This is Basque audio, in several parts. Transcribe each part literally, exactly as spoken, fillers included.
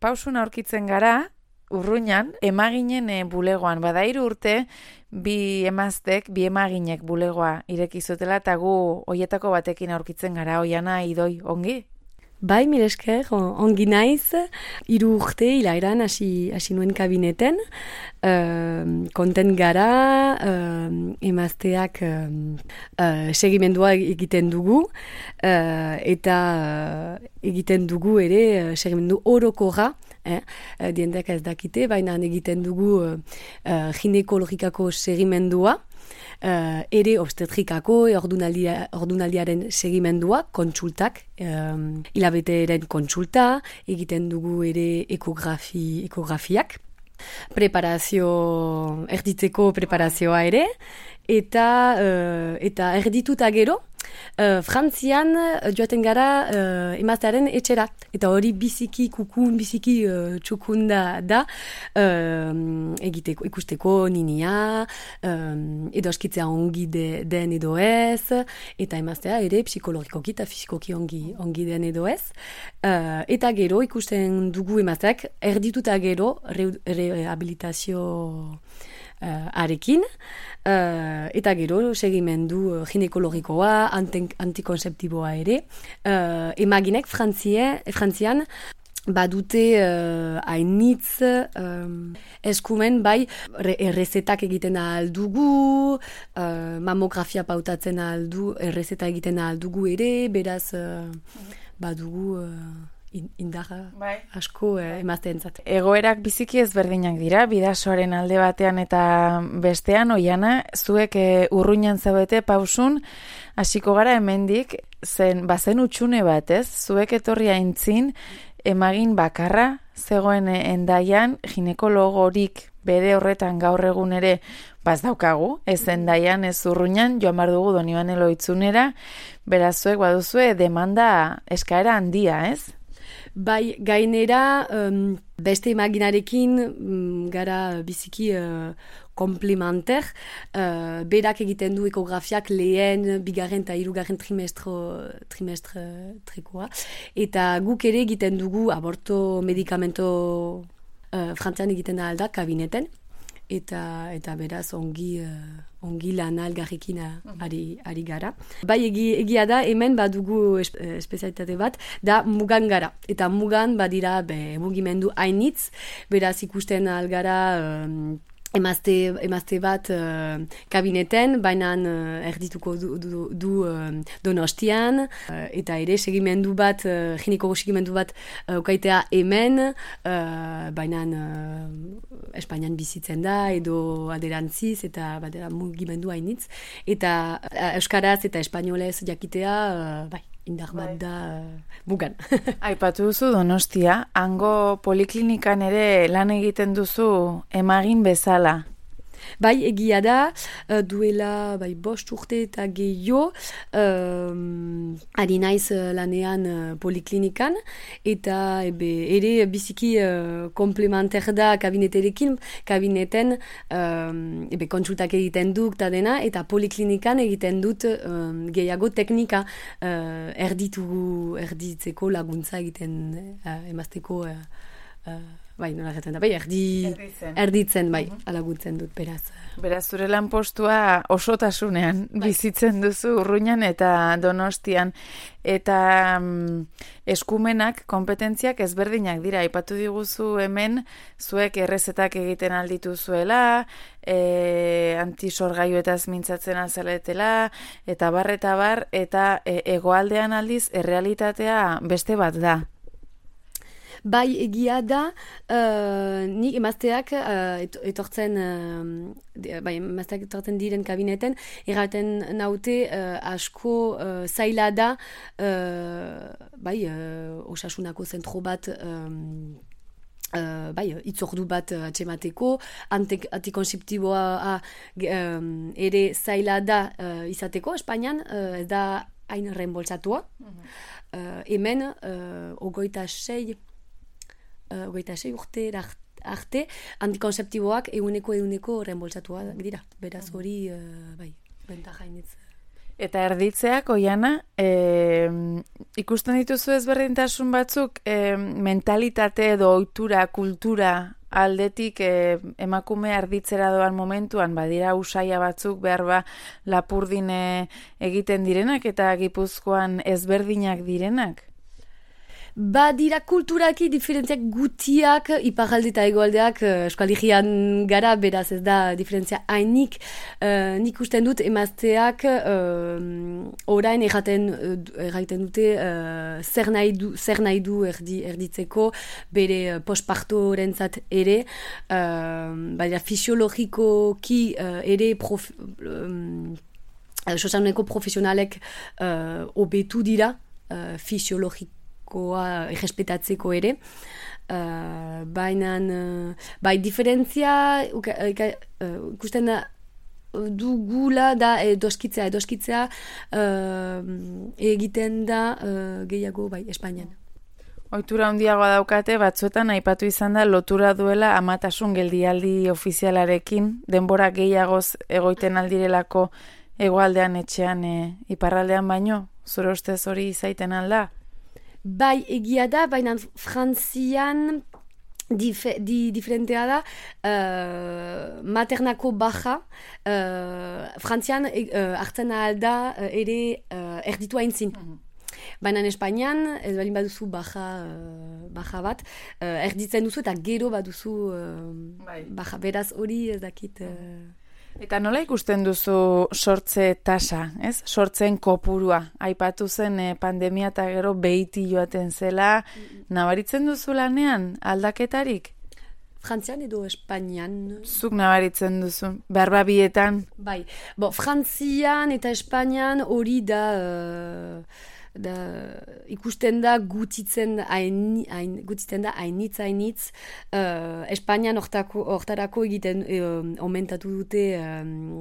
pausun aurkitzen gara, Urruñan, emaginen e, bulegoan, bada hiru urte, bi emaztek, bi emaginek bulegoa irekizutela, eta gu hoietako batekin aurkitzen gara, Oiana Idoi, ongi? Bai, mire esker, ongi naiz, hiru urte hilairan hasi hasi nuen kabineten, uh, konten gara, uh, emazteak uh, uh, segimendua egiten dugu, uh, eta uh, egiten dugu ere uh, segimendu orokorra, eh? uh, dientek ez dakite, baina egiten dugu uh, uh, ginekologikako segimendua, Uh, ere obstetrikako ordunaldia, ordunaldiaren segimendua, kontsultak, um, hilabeteren kontsulta, egiten dugu ere ekografi, ekografiak, preparazio, erditzeko preparazioa ere, eta, uh, eta erdituta gero, Uh, Frantzian uh, joaten gara uh, emaztearen etxera. Eta hori biziki kukun, biziki uh, txukunda da uh, egiteko, ikusteko ninia, um, edo askitzea ongi de, den edo ez, eta emaztea ere psikologikoki eta fizikoki ongi, ongi den edo ez. Uh, eta gero ikusten dugu emazteak erdituta gero re, rehabilitazio uh, arekin, uh, eta gero segimendu uh, ginekologikoa, antikonzeptiboa ere. Uh, emaginek Frantzia, Frantzian badute uh, hainitz um, eskumen bai re, errezetak egiten aldugu, uh, mamografia pautatzen aldu, errezeta egiten aldugu ere, beraz uh, badugu uh, indarra bai. Asko eh, emazteentzat. Egoerak biziki ezberdinak dira, bidasoaren alde batean eta bestean, Oiana, zuek e, Urruñan zaudete pausun, hasiko gara hemendik, zen, bazen utxune bat, ez? Zuek etorri aintzin, emagin bakarra, zegoen Hendaian, ginekologorik bere horretan gaur egun ere, baz daukagu, ez Hendaian, ez Urruñan, joan bar dugu Donibane Lohitzunera, beraz zuek baduzue demanda eskaera handia, ez? Bai, gainera, um, beste imaginarekin um, gara biziki uh, komplementer, uh, berak egiten du ekografiak lehen, bigarren eta hirugarren trimestro, trimestre trekoa, eta guk ere egiten dugu aborto medikamento uh, Frantzian egiten da alda kabineten, eta eta beraz ongi uh, ongi lana elgarrekin ari, ari gara. Bai, egi, egia da, hemen badugu espe, espezialitate bat, da mugan gara. Eta mugan badira be, mugimendu hainitz, beraz ikusten algara um, emazte, emazte bat uh, kabineten, baina uh, erdituko du, du, du uh, Donostian, uh, eta ere segimendu bat, uh, gineko segimendu bat uh, ukaitea hemen, uh, baina uh, Espainian bizitzen da, edo aderantziz, eta badera mugimendu hainitz, eta uh, euskaraz eta espainolez jakitea, uh, bai, indar bat da uh, mugan. Aipatu duzu Donostia, hango poliklinikan ere lan egiten duzu emagin bezala. Bai, egia da, duela bai, bost urte eta gehiago, um, ari naiz lanean uh, poliklinikan, eta ebe, ere biziki uh, komplementer da kabineterekin, kabineten um, ebe, kontsultak egiten duk eta dena, eta poliklinikan egiten dut um, gehiago teknika uh, erditugu, erditzeko laguntza egiten uh, emazteko uh, uh, bai, nola gertzen da, bai, erdi, erditzen. erditzen, bai, uh-huh. Alaguntzen dut, beraz. Beraz, zure lanpostua osotasunean bai. Bizitzen duzu Urruñan eta Donostian. Eta mm, eskumenak, kompetentziak ezberdinak dira. Aipatu diguzu hemen, zuek errezetak egiten alditu zuela, e, antisorgailuetaz mintzatzen alzaletela, eta bar, eta bar, eta e, egoaldean aldiz, errealitatea beste bat da. Bai, egia da, uh, nik emazteak uh, etortzen, uh, bai, emazteak etortzen diren kabineten, erraten naute uh, asko uh, zaila da, uh, bai, uh, osasunako zentro bat, um, Uh, bai, itzordu bat uh, atxemateko, antikonzeptiboa um, ere zaila da uh, izateko, Espainian uh, ez da hain reembolsatua. Uh-huh. Uh, hemen, uh, ogoita sei, uh, ogoita sei urte arte, antikonzeptiboak eguneko eguneko reembolsatua dira. Beraz hori, uh, bai, bentaja hainitz. Eta erditzeak, Oiana, e, ikusten dituzu ezberdintasun batzuk e, mentalitate edo ohitura, kultura aldetik e, emakume erditzera doan momentuan, badira usaia batzuk behar ba Lapurdine egiten direnak eta Gipuzkoan ezberdinak direnak? Ba dira kulturaki diferentziak gutiak, iparralde eta egoaldeak Euskal Herrian gara, beraz ez da diferentzia hainik. Uh, nik usten dut emazteak uh, orain erraten, erraten dute uh, zer, nahi du, zer nahi du erdi, erditzeko, bere uh, postpartorentzat ere, uh, baina fisiologikoki uh, ere prof, um, sosaneko profesionalek uh, obetu dira, uh, fisiologiko koa errespetatzeko ere. Uh, baina, uh, bai, diferentzia ikusten da dugula da edoskitzea, edoskitzea uh, egiten da uh, gehiago, bai, Espainian. Ohitura handiagoa daukate, batzuetan aipatu izan da lotura duela amatasun geldialdi ofizialarekin, denbora gehiagoz egoiten aldirelako hegoaldean etxean e, iparraldean baino, zure ustez hori izaiten alda? Bai, egia da, baina Frantzian dif- di, diferentea da, uh, maternako baja, uh, Frantzian uh, hartzen alda uh, ere uh, erditu haintzin. Mm-hmm. Baina Espainian, ez balin baduzu baja, uh, baja bat, uh, erditzen duzu eta gero baduzu uh, baja, beraz hori ez dakit... Uh, Eta nola ikusten duzu sortze tasa, ez? Sortzen kopurua. Aipatu zen eh, pandemia eta gero behiti joaten zela. Nabaritzen duzu lanean aldaketarik? Frantzian edo Espainian? Zuk nabaritzen duzu, behar bietan? Bai, bo, Frantzian eta Espainian hori da... Uh, Da, ikusten da gutitzen hain, hain, gutitzen da hainitz hainitz uh, Espainian hortarako egiten uh, aumentatu dute um,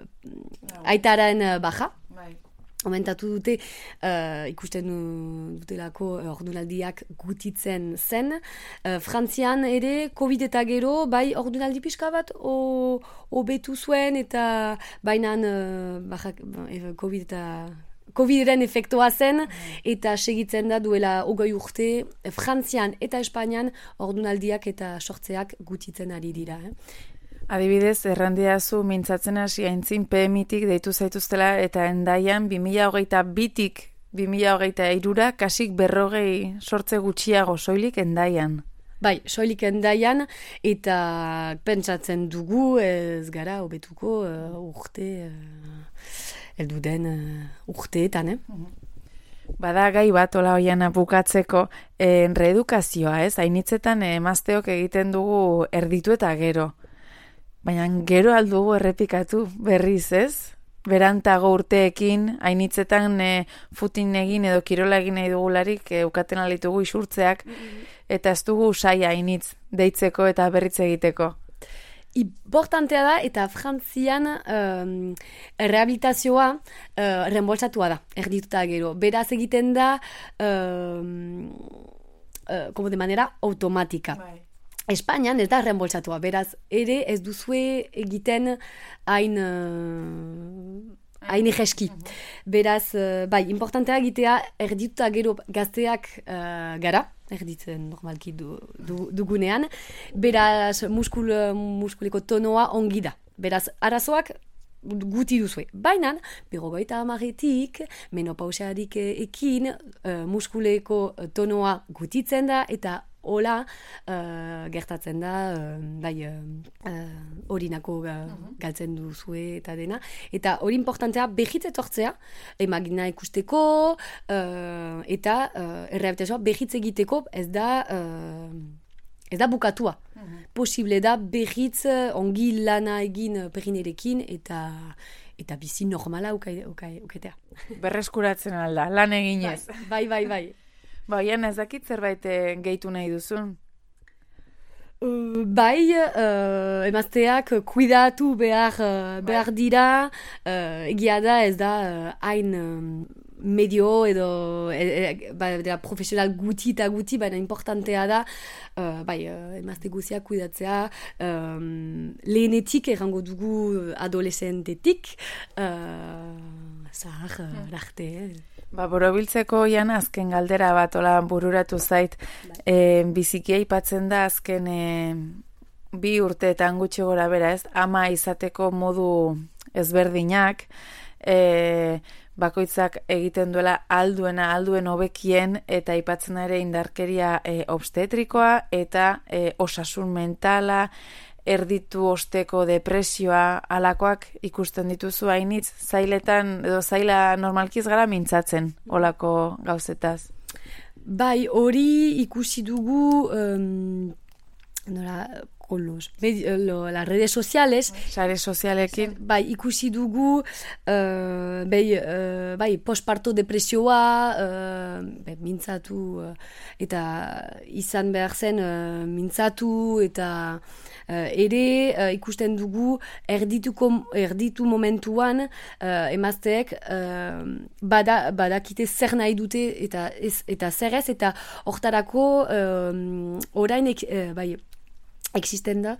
uh, aitaren uh, baja bai. Aumentatu dute uh, ikusten dutelako uh, ordunaldiak gutitzen zen. Uh, Frantzian ere Covid eta gero bai ordunaldi pixka bat hobetu zuen eta bainan uh, baja, Covid eta Covidren efektua zen, eta segitzen da duela hogei urte, Frantzian eta Espainian ordunaldiak eta sortzeak gutitzen ari dira. Eh? Adibidez, errandiazu mintzatzen hasi aintzin P M I-tik deitu zaituztela eta Hendaian bi mila hogeita bitik bi mila hogeita hirura kasik berrogei sortze gutxiago soilik Hendaian. Bai, soilik Hendaian eta pentsatzen dugu ez gara hobetuko uh, urte... Uh, eldu den uh, urteetan, eh? Bada gai bat, ola Oiana bukatzeko, eh, reedukazioa, ez? Hainitzetan eh, emazteok egiten dugu erditu eta gero. Baina gero aldugu errepikatu berriz, ez? Berantago urteekin, hainitzetan eh, futin egin edo kirola egin nahi dugularik eh, ukaten alitugu isurtzeak, eta ez dugu saia hainitz deitzeko eta berritze egiteko. Importantea da, eta Frantzian um, rehabilitazioa uh, reembolsatua da, erdituta gero. Beraz egiten da, um, uh, como de manera automática. Bai. Espainian ez da reembolsatua, beraz ere ez duzue egiten hain... Uh, hain egeski. Beraz, uh, bai, importantea egitea erdituta gero gazteak uh, gara, erditzen normalki du, du, dugunean, beraz muskul, muskuleko tonoa ongi da. Beraz, arazoak guti duzue. Baina, berrogeita hamaretik, menopausarik ekin, uh, muskuleko tonoa gutitzen da, eta hola uh, gertatzen da, uh, bai, horinako uh, uh, uh, galtzen duzue eta dena. Eta hori importantea behitz etortzea, emagina ikusteko, uh, eta uh, errehabilitazioa behitz egiteko ez da... Uh, Ez da bukatua. Mm-hmm. Posible da behitz ongi lana egin perinerekin eta eta bizi normala uketea. Berreskuratzen alda, lan eginez. Bai, bai, bai. Ba, Oiana, ez dakit zerbait gehitu nahi duzun? Uh, bai, uh, emazteak kuidatu behar, uh, behar dira, uh, egia da ez da hain... Uh, medio edo e, e, ba, dela, profesional guti eta guti, baina importantea da uh, bai, uh, emazte guziak kuidatzea um, lehenetik errango dugu adolescentetik uh, zahar uh, arte, eh? Ba, borobiltzeko Jana azken galdera bat ola bururatu zait. E, biziki aipatzen da azken e, bi urteetan gutxi gora bera, ez? Ama izateko modu ezberdinak, e, bakoitzak egiten duela alduena, alduen hobekien, eta aipatzen ere indarkeria e, obstetrikoa eta e, osasun mentala, erditu osteko depresioa alakoak ikusten dituzu hainitz, zailetan, edo zaila normalkiz gara mintzatzen olako gauzetaz. Bai, hori ikusi dugu um, nola, con los, lo, las redes sociales. Sare sozialekin. Bai, ikusi dugu uh, bai, uh, bai, postparto depresioa uh, bai, mintzatu uh, eta izan behar zen uh, mintzatu eta Uh, ere uh, ikusten dugu erdituko, erditu momentuan uh, emazteek uh, bada, badakite zer nahi dute eta, ez, eta zer ez, eta hortarako uh, orain ek, uh, bai, existen da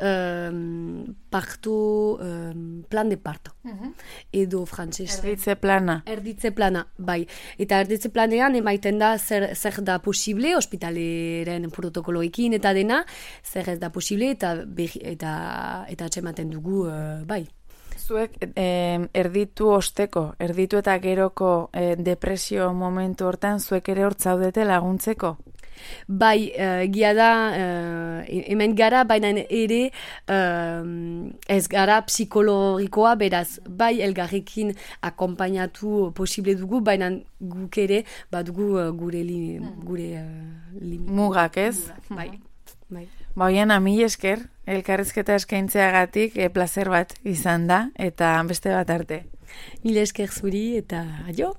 um, parto, um, plan de parto. Uh-huh. Edo frantzese. Erditze plana. Erditze plana, bai. Eta erditze planean emaiten da zer, zer da posible, ospitaleren protokoloekin eta dena, zer ez da posible eta behi, eta, eta atxematen dugu, uh, bai. Zuek eh, erditu osteko, erditu eta geroko eh, depresio momentu hortan, zuek ere hor zaudete laguntzeko? Bai, uh, gia da, uh, hemen gara, baina ere uh, ez gara psikologikoa, beraz, bai elgarrekin akompainatu posible dugu, baina guk ere badugu uh, gure li, gure uh, li, mugak, ez? Mugak, bai, bai. Ba, Oiana, mil esker, elkarrizketa eskaintzeagatik e, placer bat izan da, eta beste bat arte. Mil esker zuri eta adio.